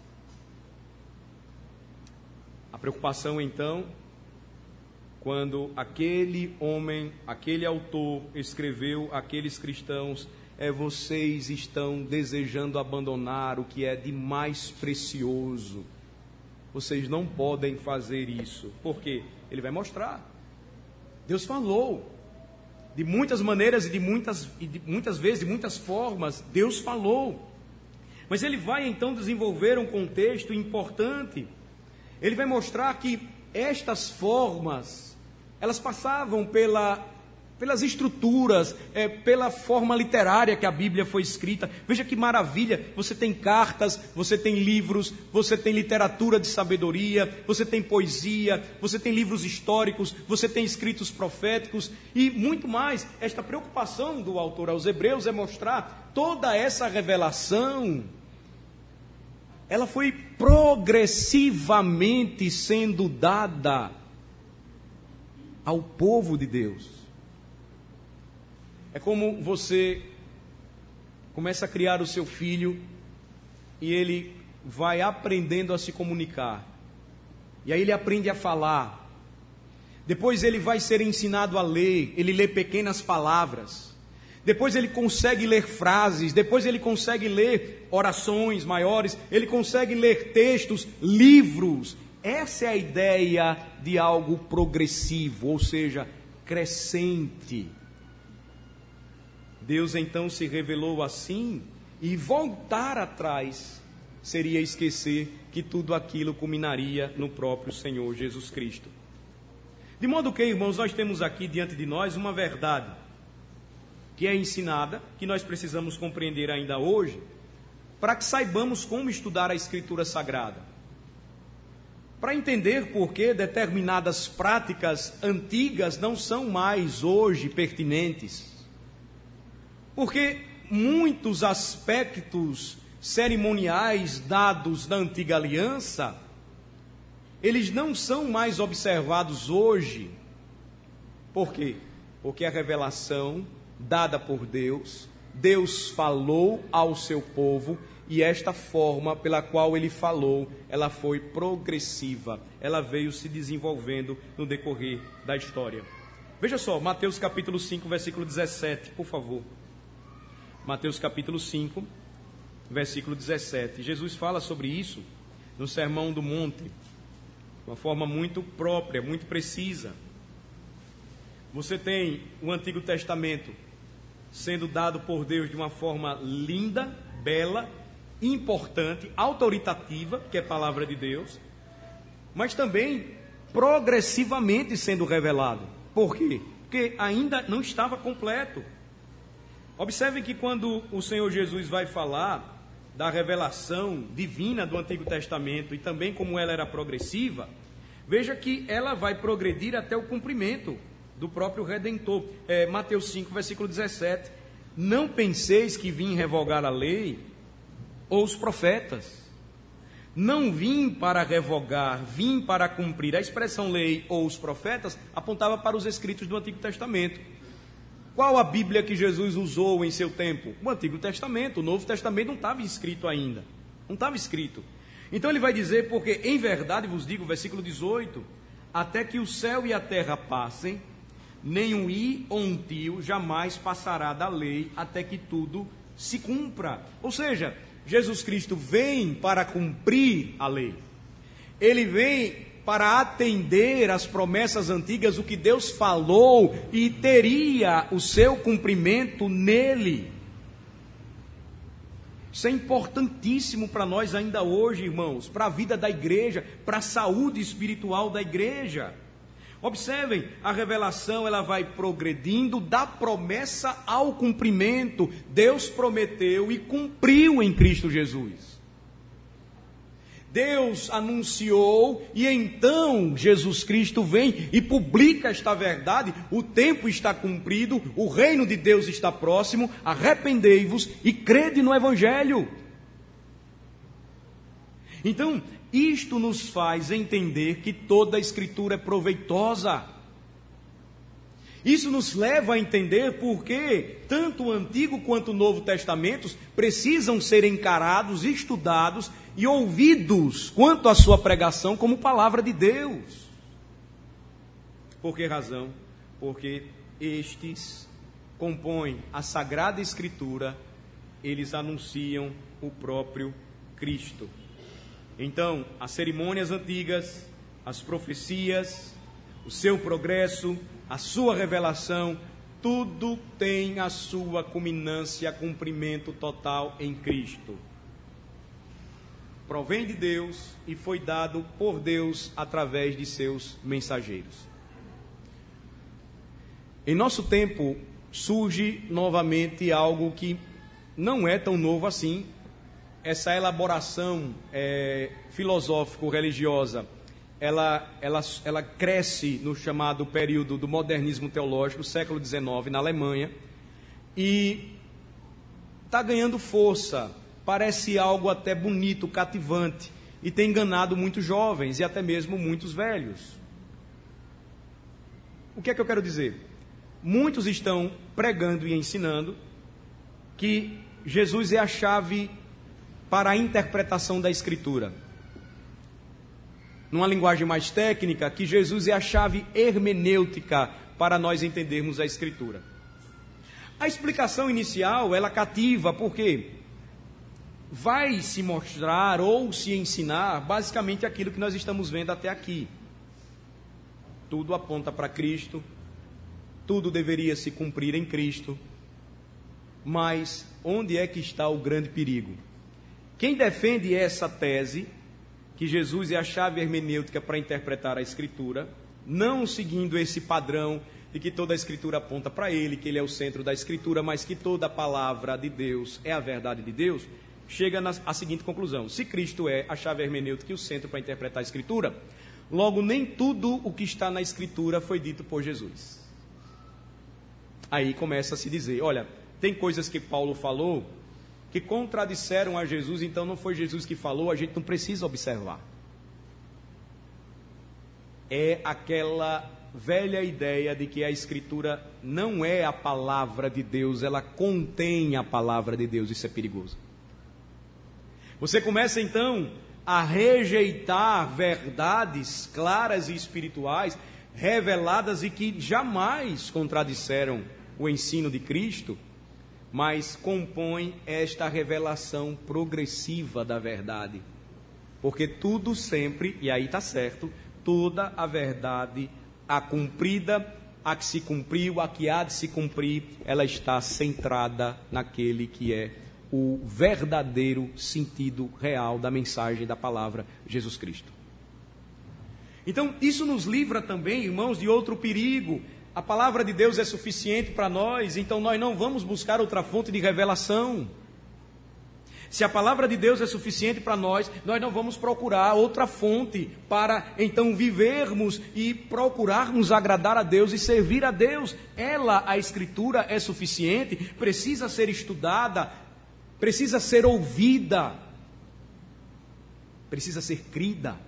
A preocupação, então, quando aquele homem, aquele autor escreveu aqueles cristãos, vocês estão desejando abandonar o que é de mais precioso. Vocês não podem fazer isso. Por quê? Ele vai mostrar. Deus falou. De muitas maneiras e de muitas vezes, de muitas formas, Deus falou. Mas ele vai então desenvolver um contexto importante. Ele vai mostrar que estas formas, elas passavam pelas estruturas, pela forma literária que a Bíblia foi escrita. Veja que maravilha, você tem cartas, você tem livros, você tem literatura de sabedoria, você tem poesia, você tem livros históricos, você tem escritos proféticos e muito mais. Esta preocupação do autor aos Hebreus é mostrar toda essa revelação. Ela foi progressivamente sendo dada ao povo de Deus. É como você começa a criar o seu filho e ele vai aprendendo a se comunicar. E aí ele aprende a falar. Depois ele vai ser ensinado a ler, ele lê pequenas palavras. Depois ele consegue ler frases, depois ele consegue ler orações maiores, ele consegue ler textos, livros. Essa é a ideia de algo progressivo, ou seja, crescente. Deus então se revelou assim, e voltar atrás seria esquecer que tudo aquilo culminaria no próprio Senhor Jesus Cristo. De modo que, irmãos, nós temos aqui diante de nós uma verdade que é ensinada, que nós precisamos compreender ainda hoje, para que saibamos como estudar a Escritura Sagrada. Para entender por que determinadas práticas antigas não são mais hoje pertinentes. Porque muitos aspectos cerimoniais dados da antiga aliança, eles não são mais observados hoje. Por quê? Porque a revelação dada por Deus, Deus falou ao seu povo, e esta forma pela qual ele falou, ela foi progressiva, ela veio se desenvolvendo no decorrer da história. Veja só, Mateus capítulo 5, versículo 17, por favor. Mateus capítulo 5, versículo 17. Jesus fala sobre isso no Sermão do Monte, de uma forma muito própria, muito precisa. Você tem o Antigo Testamento sendo dado por Deus de uma forma linda, bela, importante, autoritativa, que é a palavra de Deus, mas também progressivamente sendo revelado. Por quê? Porque ainda não estava completo. Observem que quando o Senhor Jesus vai falar da revelação divina do Antigo Testamento e também como ela era progressiva, veja que ela vai progredir até o cumprimento do próprio Redentor. Mateus 5, versículo 17. Não penseis que vim revogar a lei ou os profetas. Não vim para revogar, vim para cumprir. A expressão lei ou os profetas apontava para os escritos do Antigo Testamento. Qual a Bíblia que Jesus usou em seu tempo? O Antigo Testamento. O Novo Testamento não estava escrito ainda. Não estava escrito. Então ele vai dizer, porque em verdade vos digo, versículo 18, até que o céu e a terra passem, nem um i ou um tio jamais passará da lei, até que tudo se cumpra. Ou seja, Jesus Cristo vem para cumprir a lei. Ele vem para atender às promessas antigas, o que Deus falou, e teria o seu cumprimento nele. Isso é importantíssimo para nós ainda hoje, irmãos, para a vida da igreja, para a saúde espiritual da igreja. Observem, a revelação ela vai progredindo da promessa ao cumprimento. Deus prometeu e cumpriu em Cristo Jesus. Deus anunciou e então Jesus Cristo vem e publica esta verdade. O tempo está cumprido, o reino de Deus está próximo, arrependei-vos e crede no Evangelho. Então, isto nos faz entender que toda a Escritura é proveitosa. Isso nos leva a entender por que tanto o Antigo quanto o Novo Testamentos precisam ser encarados, estudados e ouvidos quanto à sua pregação como palavra de Deus. Por que razão? Porque estes compõem a Sagrada Escritura, eles anunciam o próprio Cristo. Então, as cerimônias antigas, as profecias, o seu progresso, a sua revelação, tudo tem a sua culminância, cumprimento total em Cristo. Provém de Deus e foi dado por Deus através de seus mensageiros. Em nosso tempo surge novamente algo que não é tão novo assim, essa elaboração filosófico-religiosa, ela cresce no chamado período do modernismo teológico, século XIX, na Alemanha, e está ganhando força. Parece algo até bonito, cativante, e tem enganado muitos jovens e até mesmo muitos velhos. O que é que eu quero dizer? Muitos estão pregando e ensinando que Jesus é a chave para a interpretação da Escritura. Numa linguagem mais técnica, que Jesus é a chave hermenêutica para nós entendermos a Escritura. A explicação inicial, ela cativa, porque vai se mostrar ou se ensinar basicamente aquilo que nós estamos vendo até aqui. Tudo aponta para Cristo, tudo deveria se cumprir em Cristo, mas onde é que está o grande perigo? Quem defende essa tese, que Jesus é a chave hermenêutica para interpretar a Escritura, não seguindo esse padrão de que toda a Escritura aponta para Ele, que Ele é o centro da Escritura, mas que toda a palavra de Deus é a verdade de Deus, chega à seguinte conclusão: se Cristo é a chave hermenêutica e o centro para interpretar a Escritura, logo nem tudo o que está na Escritura foi dito por Jesus. Aí começa a se dizer, olha, tem coisas que Paulo falou que contradisseram a Jesus, então não foi Jesus que falou, a gente não precisa observar. É aquela velha ideia de que a Escritura não é a palavra de Deus, ela contém a palavra de Deus. Isso é perigoso. Você começa então a rejeitar verdades claras e espirituais, reveladas e que jamais contradisseram o ensino de Cristo, mas compõem esta revelação progressiva da verdade. Porque tudo sempre, e aí está certo, toda a verdade, a cumprida, a que se cumpriu, a que há de se cumprir, ela está centrada naquele que é o verdadeiro sentido real da mensagem da palavra Jesus Cristo. Então, isso nos livra também, irmãos, de outro perigo. A palavra de Deus é suficiente para nós, então nós não vamos buscar outra fonte de revelação. Se a palavra de Deus é suficiente para nós, nós não vamos procurar outra fonte para então vivermos e procurarmos agradar a Deus e servir a Deus. Ela, a Escritura, é suficiente, precisa ser estudada, precisa ser ouvida. precisa ser crida.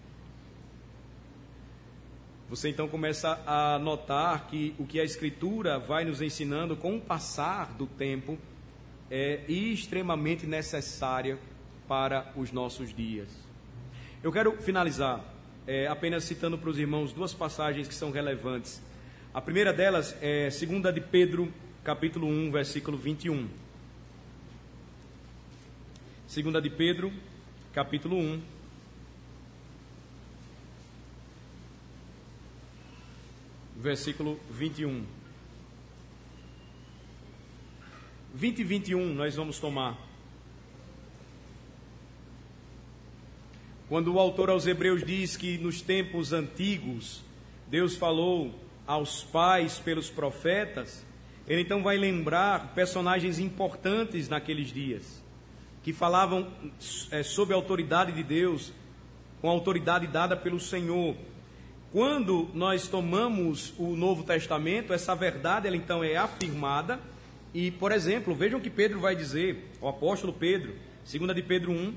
Você então começa a notar que o que a Escritura vai nos ensinando com o passar do tempo é extremamente necessária para os nossos dias. Eu quero finalizar apenas citando para os irmãos duas passagens que são relevantes. A primeira delas é 2 de Pedro, capítulo 1, versículo 21. 2 de Pedro, capítulo 1, versículo 21. 20 e 21 nós vamos tomar. Quando o autor aos Hebreus diz que nos tempos antigos Deus falou aos pais pelos profetas, ele então vai lembrar personagens importantes naqueles dias, que falavam sob a autoridade de Deus, com a autoridade dada pelo Senhor. Quando nós tomamos o Novo Testamento, essa verdade ela então é afirmada. E, por exemplo, vejam o que Pedro vai dizer, o apóstolo Pedro, 2 de Pedro 1,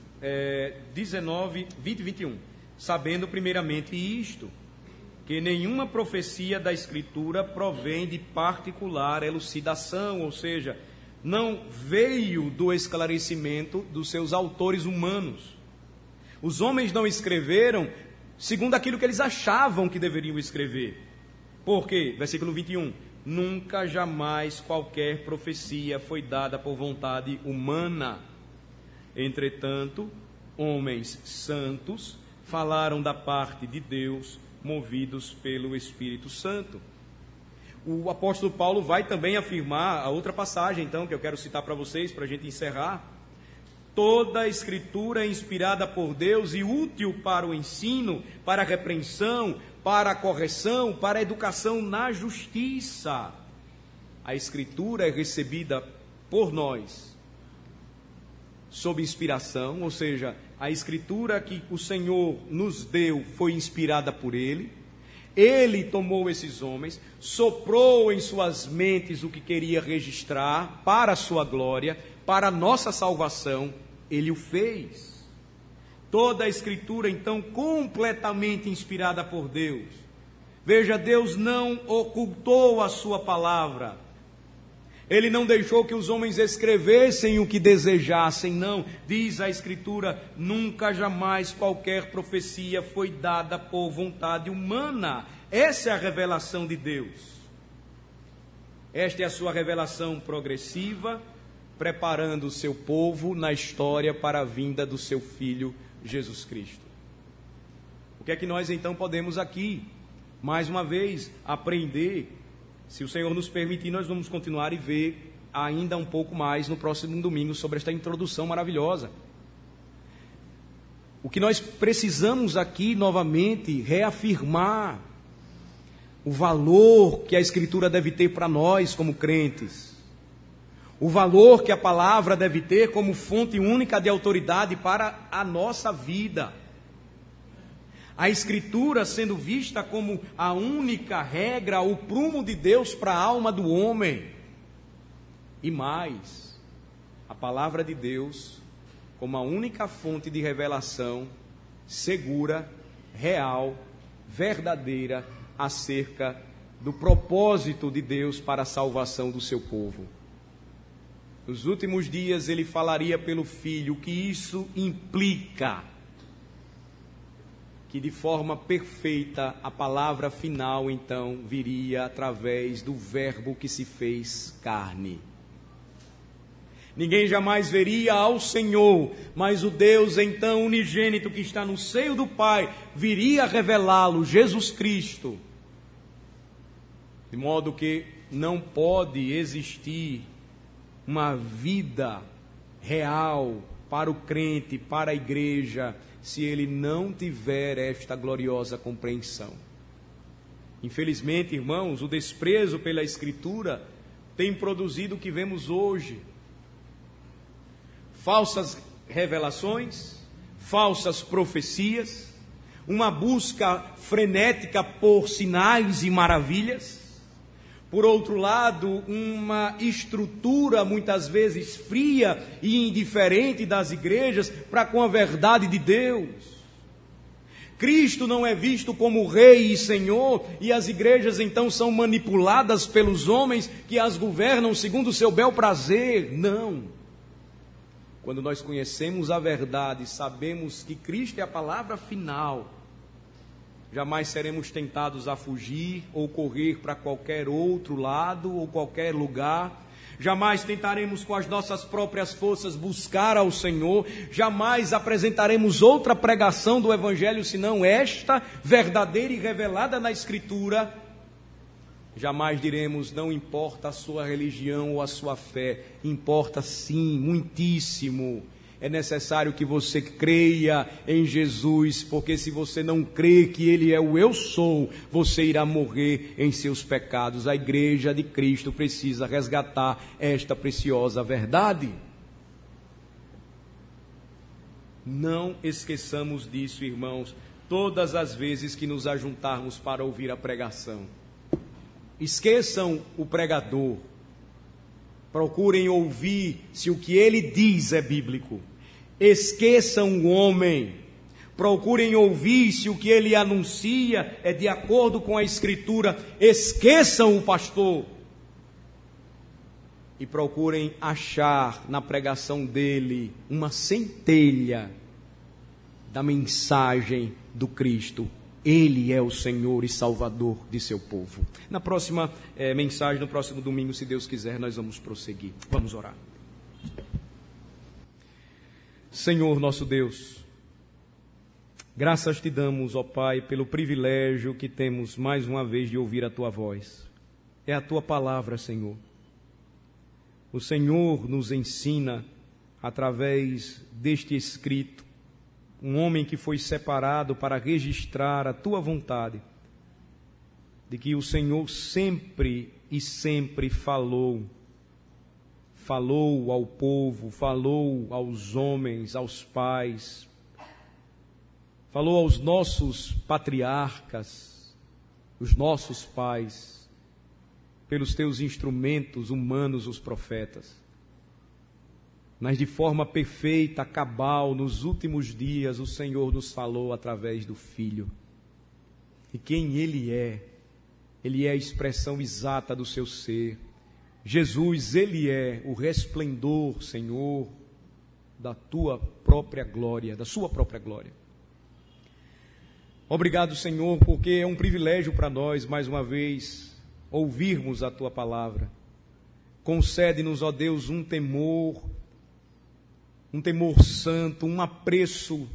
19, 20 e 21. Sabendo primeiramente isto, que nenhuma profecia da Escritura provém de particular elucidação, ou seja, não veio do esclarecimento dos seus autores humanos. Os homens não escreveram segundo aquilo que eles achavam que deveriam escrever. Por quê? Versículo 21. Nunca, jamais, qualquer profecia foi dada por vontade humana. Entretanto, homens santos falaram da parte de Deus, movidos pelo Espírito Santo. O apóstolo Paulo vai também afirmar a outra passagem, então, que eu quero citar para vocês, para a gente encerrar. Toda a Escritura é inspirada por Deus e útil para o ensino, para a repreensão, para a correção, para a educação na justiça. A Escritura é recebida por nós sob inspiração, ou seja, a Escritura que o Senhor nos deu foi inspirada por Ele. Ele tomou esses homens, soprou em suas mentes o que queria registrar para a sua glória, para a nossa salvação. Ele o fez. Toda a Escritura, então, completamente inspirada por Deus. Veja, Deus não ocultou a sua palavra. Ele não deixou que os homens escrevessem o que desejassem, não. Diz a Escritura, nunca, jamais, qualquer profecia foi dada por vontade humana. Essa é a revelação de Deus. Esta é a sua revelação progressiva, preparando o seu povo na história para a vinda do seu Filho Jesus Cristo. O que é que nós então podemos aqui, mais uma vez, aprender? Se o Senhor nos permitir, nós vamos continuar e ver ainda um pouco mais no próximo domingo sobre esta introdução maravilhosa. O que nós precisamos aqui novamente reafirmar o valor que a Escritura deve ter para nós como crentes. O valor que a palavra deve ter como fonte única de autoridade para a nossa vida. A Escritura sendo vista como a única regra, o prumo de Deus para a alma do homem. E mais, a palavra de Deus como a única fonte de revelação segura, real, verdadeira, acerca do propósito de Deus para a salvação do seu povo. Nos últimos dias ele falaria pelo Filho, o que isso implica? Que de forma perfeita a palavra final então viria através do Verbo que se fez carne. Ninguém jamais veria ao Senhor, mas o Deus então unigênito que está no seio do Pai viria revelá-lo, Jesus Cristo. De modo que não pode existir uma vida real para o crente, para a igreja, se ele não tiver esta gloriosa compreensão. Infelizmente, irmãos, o desprezo pela Escritura tem produzido o que vemos hoje. Falsas revelações, falsas profecias, uma busca frenética por sinais e maravilhas. Por outro lado, uma estrutura muitas vezes fria e indiferente das igrejas para com a verdade de Deus. Cristo não é visto como Rei e Senhor, e as igrejas então são manipuladas pelos homens que as governam segundo o seu bel prazer. Não. Quando nós conhecemos a verdade, sabemos que Cristo é a palavra final, jamais seremos tentados a fugir ou correr para qualquer outro lado ou qualquer lugar. Jamais tentaremos com as nossas próprias forças buscar ao Senhor. Jamais apresentaremos outra pregação do Evangelho senão esta, verdadeira e revelada na Escritura. Jamais diremos, não importa a sua religião ou a sua fé. Importa sim, muitíssimo. É necessário que você creia em Jesus, porque se você não crê que Ele é o eu sou, você irá morrer em seus pecados. A igreja de Cristo precisa resgatar esta preciosa verdade. Não esqueçamos disso, irmãos, todas as vezes que nos ajuntarmos para ouvir a pregação. Esqueçam o pregador. Procurem ouvir se o que ele diz é bíblico. Esqueçam o homem. Procurem ouvir se o que ele anuncia é de acordo com a Escritura. Esqueçam o pastor. E procurem achar na pregação dele uma centelha da mensagem do Cristo. Ele é o Senhor e Salvador de seu povo. Na próxima mensagem, no próximo domingo, se Deus quiser, nós vamos prosseguir. Vamos orar. Senhor nosso Deus, graças te damos, ó Pai, pelo privilégio que temos mais uma vez de ouvir a Tua voz. É a Tua palavra, Senhor. O Senhor nos ensina, através deste escrito, um homem que foi separado para registrar a Tua vontade, de que o Senhor sempre e sempre falou ao povo, falou aos homens, aos pais, falou aos nossos patriarcas, os nossos pais, pelos Teus instrumentos humanos, os profetas. Mas de forma perfeita, cabal, nos últimos dias, o Senhor nos falou através do Filho. E quem Ele é a expressão exata do seu ser. Jesus, Ele é o resplendor, Senhor, da Tua própria glória, da Sua própria glória. Obrigado, Senhor, porque é um privilégio para nós, mais uma vez, ouvirmos a Tua palavra. Concede-nos, ó Deus, um temor santo, um apreço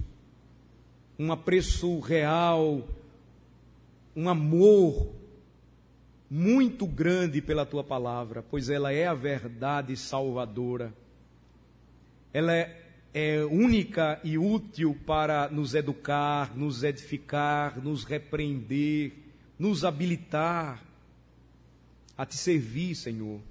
real, um amor muito grande pela Tua palavra, pois ela é a verdade salvadora. Ela é única e útil para nos educar, nos edificar, nos repreender, nos habilitar a Te servir, Senhor.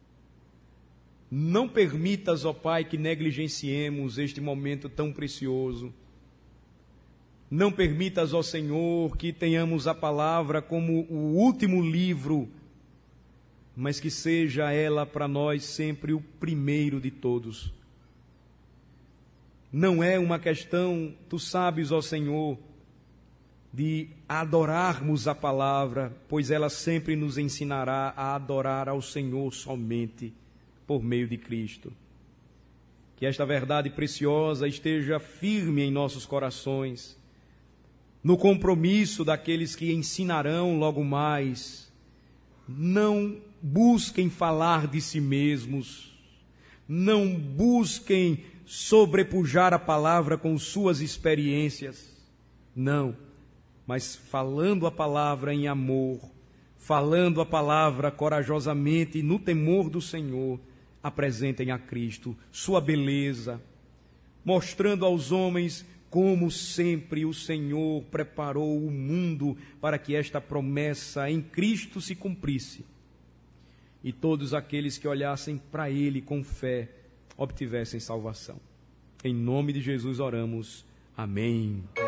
Não permitas, ó Pai, que negligenciemos este momento tão precioso. Não permitas, ó Senhor, que tenhamos a palavra como o último livro, mas que seja ela para nós sempre o primeiro de todos. Não é uma questão, Tu sabes, ó Senhor, de adorarmos a palavra, pois ela sempre nos ensinará a adorar ao Senhor somente por meio de Cristo. Que esta verdade preciosa esteja firme em nossos corações, no compromisso daqueles que ensinarão logo mais. Não busquem falar de si mesmos, não busquem sobrepujar a palavra com suas experiências, não, mas falando a palavra em amor, falando a palavra corajosamente e no temor do Senhor, apresentem a Cristo sua beleza, mostrando aos homens como sempre o Senhor preparou o mundo para que esta promessa em Cristo se cumprisse. E todos aqueles que olhassem para Ele com fé obtivessem salvação. Em nome de Jesus oramos. Amém.